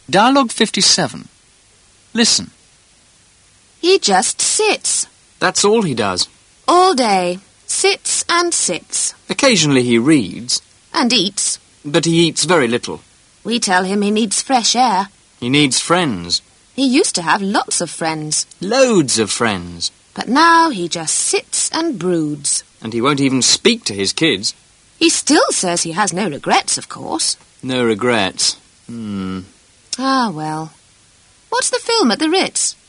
Dialogue 57. Listen. He just sits. That's all he does. All day. Sits and sits. Occasionally he reads. And eats. But he eats very little. We tell him he needs fresh air. He needs friends. He used to have lots of friends. Loads of friends. But now he just sits and broods. And he won't even speak to his kids. He still says he has no regrets, of course. No regrets. Ah, well. What's the film at the Ritz?